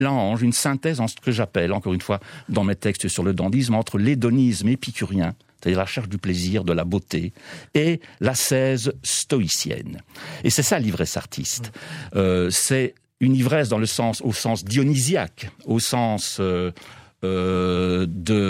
mélange, une synthèse en ce que j'appelle, encore une fois, dans mes textes sur le dandysme, entre l'hédonisme épicurien, c'est-à-dire la recherche du plaisir, de la beauté, et l'ascèse stoïcienne. Et c'est ça l'ivresse artiste. C'est une ivresse au sens dionysiaque, au sens de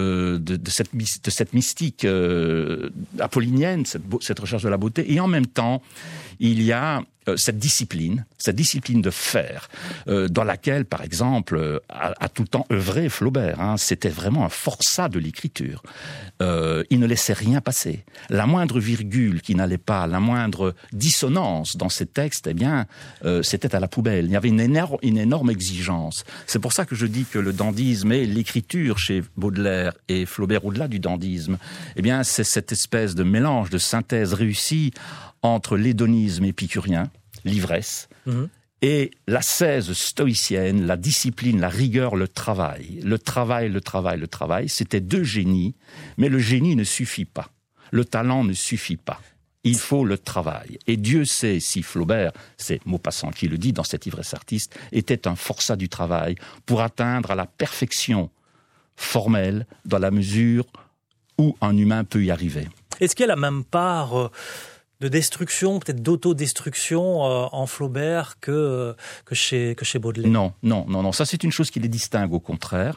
cette mystique apollinienne, cette recherche de la beauté, et en même temps, il y a cette discipline de faire, dans laquelle, par exemple, a tout le temps œuvré Flaubert. C'était vraiment un forçat de l'écriture. Il ne laissait rien passer. La moindre virgule qui n'allait pas, la moindre dissonance dans ses textes, eh bien, c'était à la poubelle. Il y avait une énorme exigence. C'est pour ça que je dis que le dandysme et l'écriture chez Baudelaire et Flaubert, au-delà du dandysme, eh bien, c'est cette espèce de mélange, de synthèse réussie entre l'hédonisme épicurien, l'ivresse, et l'ascèse stoïcienne, la discipline, la rigueur, le travail. Le travail, c'était deux génies, mais le génie ne suffit pas. Le talent ne suffit pas. Il faut le travail. Et Dieu sait si Flaubert, c'est Maupassant qui le dit dans cette ivresse artiste, était un forçat du travail pour atteindre à la perfection formelle dans la mesure où un humain peut y arriver. Est-ce qu'il y a la même part de destruction, peut-être d'autodestruction en Flaubert que chez Baudelaire? Non. Ça, c'est une chose qui les distingue, au contraire.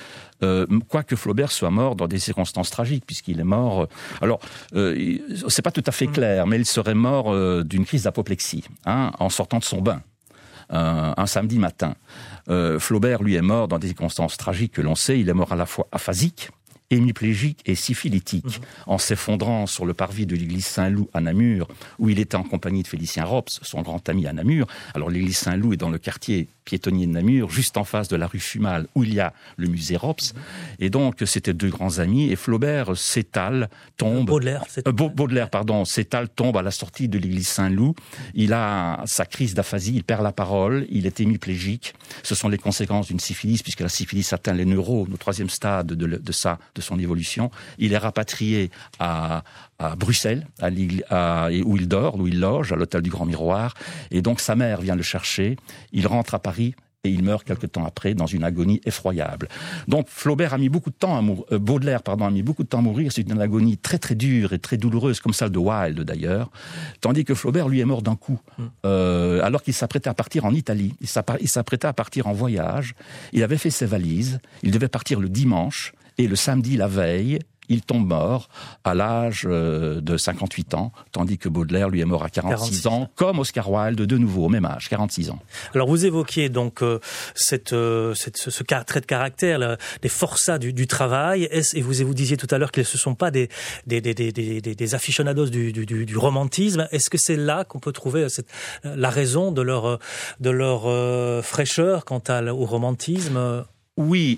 Quoique Flaubert soit mort dans des circonstances tragiques, puisqu'il est mort... c'est pas tout à fait clair, mais il serait mort d'une crise d'apoplexie, en sortant de son bain, un samedi matin. Flaubert, lui, est mort dans des circonstances tragiques que l'on sait. Il est mort à la fois aphasique, hémiplégique et syphilitique, en s'effondrant sur le parvis de l'église Saint-Loup à Namur, où il était en compagnie de Félicien Rops, son grand ami à Namur. Alors l'église Saint-Loup est dans le quartier piétonnier de Namur, juste en face de la rue Fumal, où il y a le musée Rops. Et donc, c'était deux grands amis, et Flaubert s'étale, tombe... Baudelaire, s'étale, tombe à la sortie de l'église Saint-Loup. Il a sa crise d'aphasie, il perd la parole, il est hémiplégique. Ce sont les conséquences d'une syphilis, puisque la syphilis atteint les neurones au 3e stade de son évolution. Il est rapatrié à Bruxelles, où il dort, où il loge, à l'hôtel du Grand Miroir. Et donc, sa mère vient le chercher. Il rentre à Paris et il meurt quelque temps après dans une agonie effroyable. Donc, Baudelaire a mis beaucoup de temps à mourir. C'est une agonie très très dure et très douloureuse, comme celle de Wilde d'ailleurs. Tandis que Flaubert, lui, est mort d'un coup. Alors qu'il s'apprêtait à partir en Italie. Il s'apprêtait à partir en voyage. Il avait fait ses valises. Il devait partir le dimanche. Et le samedi, la veille, il tombe mort à l'âge de 58 ans, tandis que Baudelaire, lui, est mort à 46 ans, comme Oscar Wilde, de nouveau, au même âge, 46 ans. Alors, vous évoquiez donc ce trait de caractère, les forçats du travail, et vous disiez tout à l'heure que ce ne sont pas des aficionados du romantisme. Est-ce que c'est là qu'on peut trouver la raison de leur fraîcheur quant au romantisme? Oui,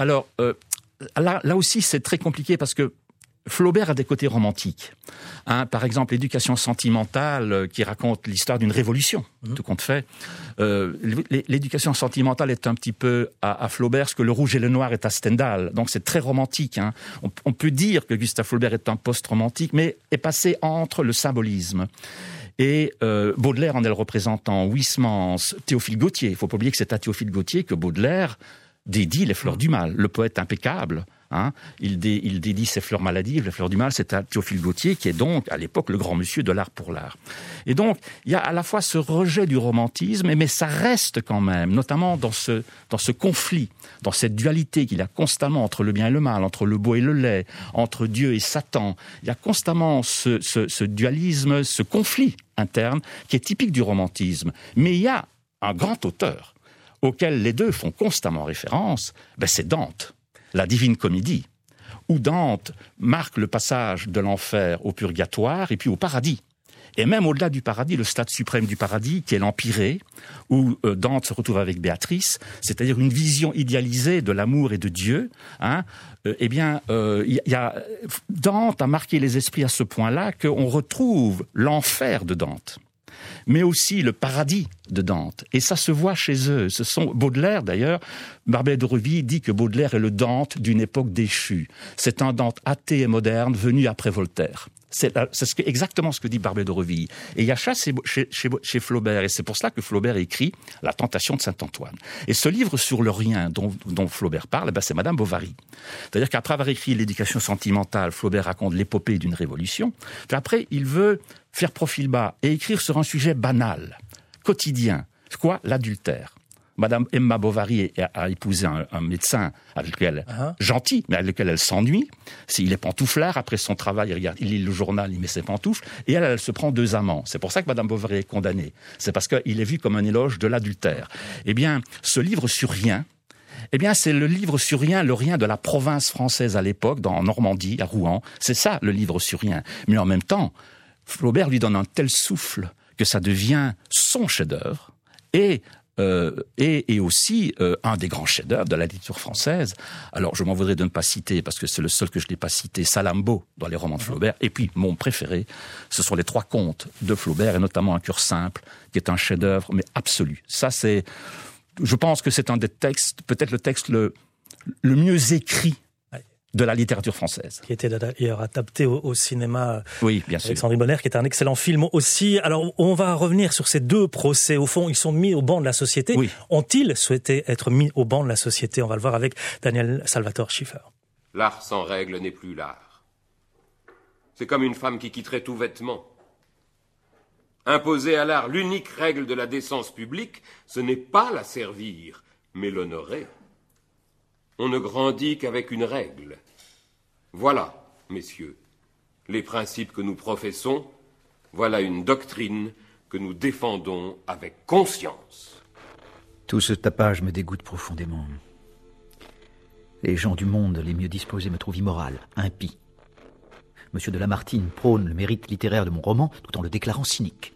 Là aussi, c'est très compliqué parce que Flaubert a des côtés romantiques. Par exemple, l'éducation sentimentale qui raconte l'histoire d'une révolution, tout compte fait. L'éducation sentimentale est un petit peu à Flaubert ce que le rouge et le noir est à Stendhal. Donc c'est très romantique. On peut dire que Gustave Flaubert est un post-romantique, mais est passé entre le symbolisme. Et Baudelaire en est le représentant, Huysmans, Théophile Gautier. Il ne faut pas oublier que c'est à Théophile Gautier que Baudelaire dédie les fleurs du mal, le poète impeccable. Il dédie ses fleurs maladives, les fleurs du mal, c'est à Théophile Gautier qui est donc, à l'époque, le grand monsieur de l'art pour l'art. Et donc, il y a à la fois ce rejet du romantisme, mais ça reste quand même, notamment dans ce conflit, dans cette dualité qu'il y a constamment entre le bien et le mal, entre le beau et le laid, entre Dieu et Satan. Il y a constamment ce dualisme, ce conflit interne qui est typique du romantisme. Mais il y a un grand auteur auquel les deux font constamment référence, c'est Dante, la Divine Comédie, où Dante marque le passage de l'enfer au purgatoire et puis au paradis. Et même au-delà du paradis, le stade suprême du paradis, qui est l'Empyrée, où Dante se retrouve avec Béatrice, c'est-à-dire une vision idéalisée de l'amour et de Dieu. Dante a marqué les esprits à ce point-là qu'on retrouve l'enfer de Dante, mais aussi le paradis de Dante. Et ça se voit chez eux. Baudelaire, d'ailleurs, Barbet de Reville dit que Baudelaire est le Dante d'une époque déchue. C'est un Dante athée et moderne venu après Voltaire. C'est exactement ce que dit Barbey d'Aurevilly. Et il y a ça chez Flaubert, et c'est pour cela que Flaubert écrit La tentation de Saint-Antoine. Et ce livre sur le rien dont Flaubert parle, c'est Madame Bovary. C'est-à-dire qu'après avoir écrit L'éducation sentimentale, Flaubert raconte l'épopée d'une révolution. Puis après, il veut faire profil bas et écrire sur un sujet banal, quotidien. Quoi ? L'adultère. Madame Emma Bovary a épousé un médecin avec lequel gentil, mais avec lequel elle s'ennuie. Il est pantouflard, après son travail, il lit le journal, il met ses pantoufles, et elle se prend 2 amants. C'est pour ça que Madame Bovary est condamnée. C'est parce qu'il est vu comme un éloge de l'adultère. Eh bien, ce livre sur rien, c'est le livre sur rien, le rien de la province française à l'époque, en Normandie, à Rouen. C'est ça, le livre sur rien. Mais en même temps, Flaubert lui donne un tel souffle que ça devient son chef-d'œuvre, et aussi un des grands chefs-d'œuvre de la littérature française. Alors, je m'en voudrais de ne pas citer, parce que c'est le seul que je n'ai pas cité, Salammbô, dans les romans de Flaubert. Et puis, mon préféré, ce sont les 3 contes de Flaubert, et notamment Un cœur simple, qui est un chef-d'œuvre, mais absolu. Ça, je pense que c'est un des textes, peut-être le texte le mieux écrit de la littérature française. Qui était d'ailleurs adapté au cinéma. Oui, bien sûr. Alexandre Bonner, qui est un excellent film aussi. Alors, on va revenir sur ces 2 procès. Au fond, ils sont mis au banc de la société. Oui. Ont-ils souhaité être mis au banc de la société ? On va le voir avec Daniel Salvatore Schiffer. L'art sans règle n'est plus l'art. C'est comme une femme qui quitterait tout vêtement. Imposer à l'art l'unique règle de la décence publique, ce n'est pas la servir, mais l'honorer. On ne grandit qu'avec une règle. Voilà, messieurs, les principes que nous professons, voilà une doctrine que nous défendons avec conscience. Tout ce tapage me dégoûte profondément. Les gens du monde les mieux disposés me trouvent immoral, impie. Monsieur de Lamartine prône le mérite littéraire de mon roman tout en le déclarant cynique.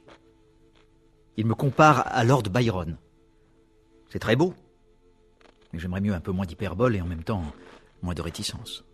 Il me compare à Lord Byron. C'est très beau, mais j'aimerais mieux un peu moins d'hyperbole et en même temps moins de réticence.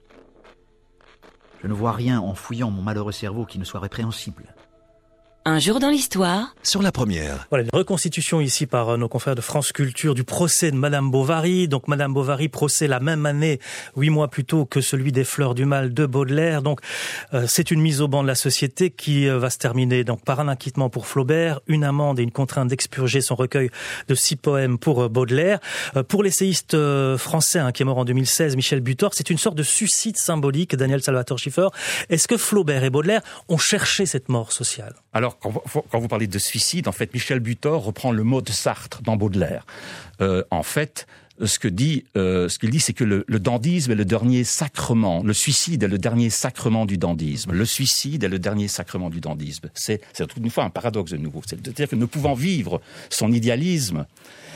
Je ne vois rien en fouillant mon malheureux cerveau qui ne soit répréhensible. Un jour dans l'histoire. Sur la première. Voilà, une reconstitution ici par nos confrères de France Culture du procès de Madame Bovary. Donc Madame Bovary, procès la même année, 8 mois plus tôt que celui des Fleurs du Mal de Baudelaire. Donc c'est une mise au banc de la société qui va se terminer donc par un acquittement pour Flaubert, une amende et une contrainte d'expurger son recueil de 6 poèmes pour Baudelaire. Pour l'essayiste français qui est mort en 2016, Michel Butor, c'est une sorte de suicide symbolique. Daniel Salvatore Schiffer, est-ce que Flaubert et Baudelaire ont cherché cette mort sociale ? Alors, quand vous parlez de suicide, en fait, Michel Butor reprend le mot de Sartre dans Baudelaire. En fait, ce qu'il dit, c'est que le dandysme est le dernier sacrement. Le suicide est le dernier sacrement du dandysme. Le suicide est le dernier sacrement du dandysme. C'est une fois un paradoxe de nouveau. C'est-à-dire que ne pouvant vivre son idéalisme,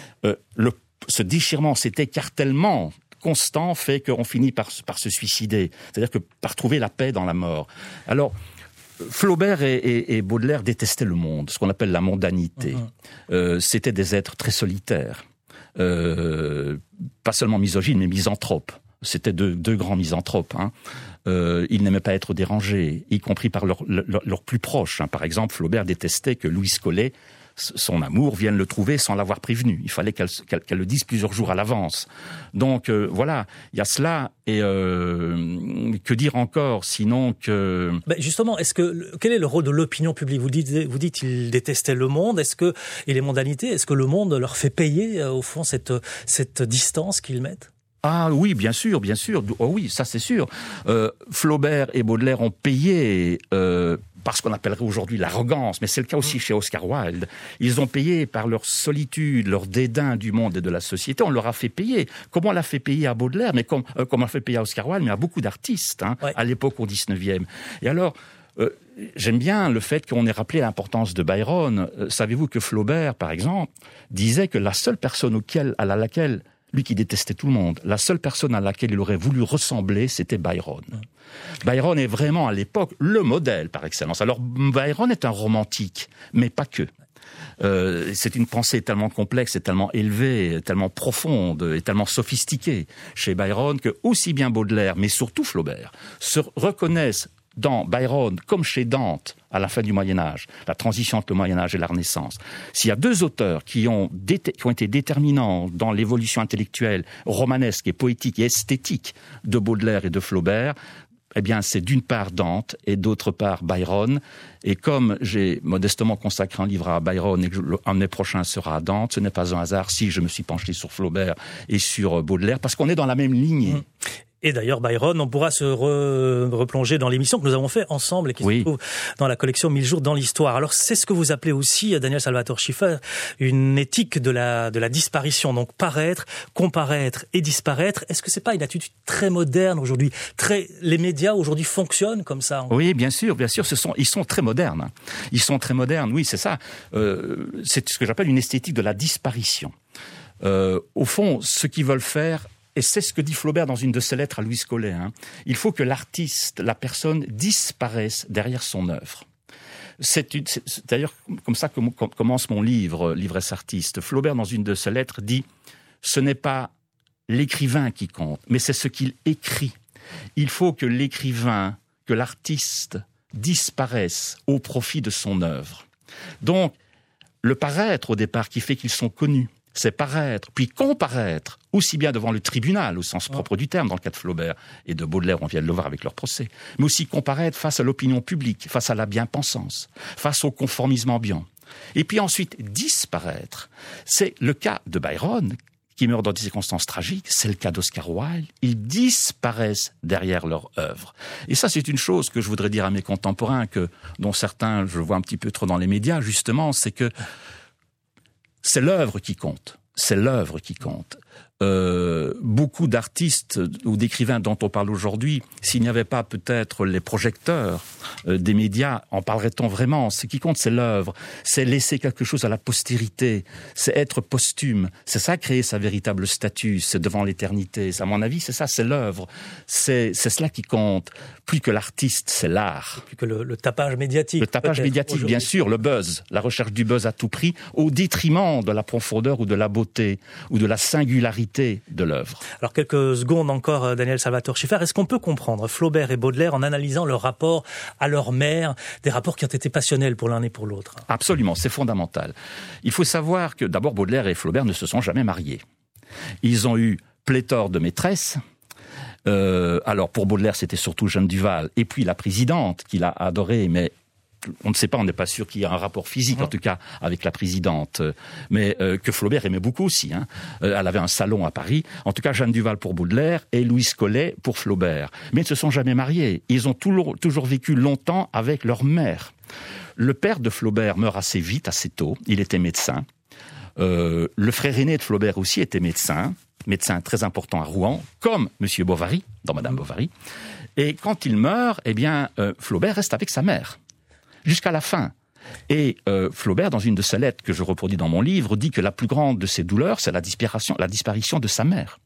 ce déchirement, cet écartèlement constant fait qu'on finit par se suicider. C'est-à-dire que par trouver la paix dans la mort. Alors, Flaubert et Baudelaire détestaient le monde, ce qu'on appelle la mondanité. C'était des êtres très solitaires, pas seulement misogynes, mais misanthropes. C'était deux grands misanthropes. Ils n'aimaient pas être dérangés, y compris par leurs plus proches. Par exemple, Flaubert détestait que Louise Collet, son amour, vienne le trouver sans l'avoir prévenu. Il fallait qu'elle le dise plusieurs jours à l'avance. Donc voilà, il y a cela. Et que dire encore, sinon que... Justement, quel est le rôle de l'opinion publique ? Vous dites qu'ils détestaient le monde. Et les mondanités, est-ce que le monde leur fait payer, au fond, cette distance qu'ils mettent ? Ah oui, bien sûr. Oh oui, ça c'est sûr. Flaubert et Baudelaire ont payé par ce qu'on appellerait aujourd'hui l'arrogance, mais c'est le cas aussi chez Oscar Wilde. Ils ont payé par leur solitude, leur dédain du monde et de la société. On leur a fait payer. Comment on l'a fait payer à Baudelaire, mais comme on l'a fait payer à Oscar Wilde, mais à beaucoup d'artistes à l'époque au 19e. Et alors, j'aime bien le fait qu'on ait rappelé l'importance de Byron. Savez-vous que Flaubert, par exemple, disait que la seule personne à laquelle lui qui détestait tout le monde, la seule personne à laquelle il aurait voulu ressembler, c'était Byron. Byron est vraiment, à l'époque, le modèle par excellence. Alors, Byron est un romantique, mais pas que. C'est une pensée tellement complexe et tellement élevée, tellement profonde et tellement sophistiquée chez Byron que aussi bien Baudelaire, mais surtout Flaubert, se reconnaissent dans Byron, comme chez Dante, à la fin du Moyen-Âge, la transition entre le Moyen-Âge et la Renaissance. S'il y a 2 auteurs qui ont été déterminants dans l'évolution intellectuelle, romanesque et poétique et esthétique de Baudelaire et de Flaubert, eh bien, c'est d'une part Dante et d'autre part Byron. Et comme j'ai modestement consacré un livre à Byron et que l'année prochaine sera à Dante, ce n'est pas un hasard si je me suis penché sur Flaubert et sur Baudelaire, parce qu'on est dans la même lignée. Et d'ailleurs, Byron, on pourra se replonger dans l'émission que nous avons fait ensemble et qui se trouve dans la collection 1000 jours dans l'histoire. Alors, c'est ce que vous appelez aussi, Daniel Salvatore Schiffer, une éthique de la disparition. Donc, paraître, comparaître et disparaître. Est-ce que c'est pas une attitude très moderne aujourd'hui? Les médias aujourd'hui fonctionnent comme ça? Oui, bien sûr. Ils sont très modernes. Ils sont très modernes, oui, c'est ça. C'est ce que j'appelle une esthétique de la disparition. Au fond, ce qu'ils veulent faire, et c'est ce que dit Flaubert dans une de ses lettres à Louis Collet, il faut que l'artiste, la personne, disparaisse derrière son œuvre. C'est d'ailleurs comme ça que commence mon livre, L'ivresse artiste. Flaubert, dans une de ses lettres, dit « Ce n'est pas l'écrivain qui compte, mais c'est ce qu'il écrit. Il faut que l'écrivain, que l'artiste disparaisse au profit de son œuvre. » Donc, le paraître, au départ, qui fait qu'ils sont connus, c'est paraître, puis comparaître, aussi bien devant le tribunal, au sens propre du terme, dans le cas de Flaubert et de Baudelaire, on vient de le voir avec leur procès, mais aussi comparaître face à l'opinion publique, face à la bien-pensance, face au conformisme ambiant. Et puis ensuite, disparaître. C'est le cas de Byron, qui meurt dans des circonstances tragiques, c'est le cas d'Oscar Wilde. Ils disparaissent derrière leur œuvre. Et ça, c'est une chose que je voudrais dire à mes contemporains, dont certains, je vois un petit peu trop dans les médias, justement, c'est que c'est l'œuvre qui compte. C'est l'œuvre qui compte. Beaucoup d'artistes ou d'écrivains dont on parle aujourd'hui, s'il n'y avait pas peut-être les projecteurs des médias, en parlerait-on vraiment? Ce qui compte, c'est l'œuvre, c'est laisser quelque chose à la postérité, c'est être posthume, c'est ça créer sa véritable statue, c'est devant l'éternité. À mon avis, c'est ça, c'est l'œuvre, c'est cela qui compte. Plus que l'artiste, c'est l'art. Plus que le tapage médiatique. Le tapage médiatique, bien sûr, le buzz, la recherche du buzz à tout prix, au détriment de la profondeur ou de la beauté ou de la singularité de l'œuvre. Alors quelques secondes encore, Daniel Salvatore Schiffer, est-ce qu'on peut comprendre Flaubert et Baudelaire en analysant leur rapport à leur mère, des rapports qui ont été passionnels pour l'un et pour l'autre? Absolument, c'est fondamental. Il faut savoir que d'abord Baudelaire et Flaubert ne se sont jamais mariés. Ils ont eu pléthore de maîtresses. Alors pour Baudelaire c'était surtout Jeanne Duval et puis la présidente qu'il a adorée, mais on ne sait pas, on n'est pas sûr qu'il y ait un rapport physique, en tout cas, avec la présidente, mais que Flaubert aimait beaucoup aussi. Elle avait un salon à Paris. En tout cas, Jeanne Duval pour Baudelaire et Louise Collet pour Flaubert. Mais ils ne se sont jamais mariés. Ils ont toujours vécu longtemps avec leur mère. Le père de Flaubert meurt assez vite, assez tôt. Il était médecin. Le frère aîné de Flaubert aussi était médecin très important à Rouen, comme Monsieur Bovary, dans Madame Bovary. Et quand il meurt, eh bien, Flaubert reste avec sa mère. Jusqu'à la fin. Et Flaubert, dans une de ses lettres que je reproduis dans mon livre, dit que la plus grande de ses douleurs, c'est la disparition de sa mère.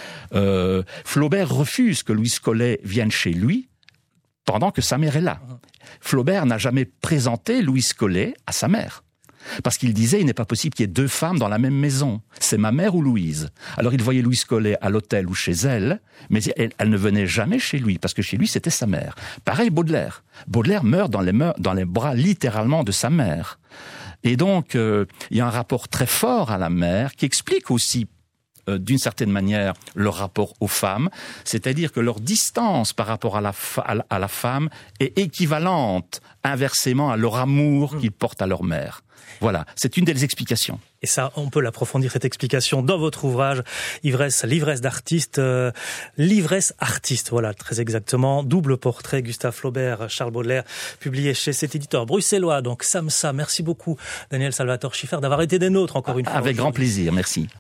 Flaubert refuse que Louise Collet vienne chez lui pendant que sa mère est là. Flaubert n'a jamais présenté Louise Collet à sa mère. Parce qu'il disait, il n'est pas possible qu'il y ait deux femmes dans la même maison. C'est ma mère ou Louise. Alors il voyait Louise Collet à l'hôtel ou chez elle, mais elle ne venait jamais chez lui, parce que chez lui, c'était sa mère. Pareil, Baudelaire. Baudelaire meurt dans les bras littéralement de sa mère. Et donc, il y a un rapport très fort à la mère qui explique aussi d'une certaine manière leur rapport aux femmes, c'est-à-dire que leur distance par rapport à la femme est équivalente inversement à leur amour qu'ils portent à leur mère. Voilà, c'est une des explications. Et ça, on peut l'approfondir, cette explication, dans votre ouvrage l'ivresse d'artiste, l'ivresse artiste, voilà, très exactement. Double portrait, Gustave Flaubert, Charles Baudelaire, publié chez cet éditeur bruxellois, donc Samsa. Merci beaucoup, Daniel Salvatore Schiffer, d'avoir été des nôtres encore une fois. Avec grand plaisir, merci.